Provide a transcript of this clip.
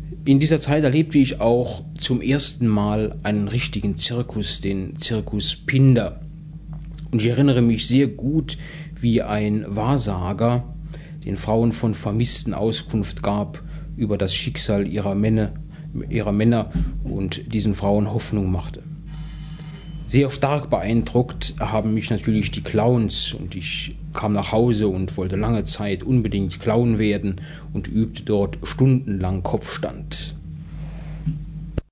In dieser Zeit erlebte ich auch zum ersten Mal einen richtigen Zirkus, den Zirkus Pinder. Und ich erinnere mich sehr gut, wie ein Wahrsager den Frauen von Vermissten Auskunft gab über das Schicksal ihrer Männer und diesen Frauen Hoffnung machte. Sehr stark beeindruckt haben mich natürlich die Clowns, und ich kam nach Hause und wollte lange Zeit unbedingt Clown werden und übte dort stundenlang Kopfstand.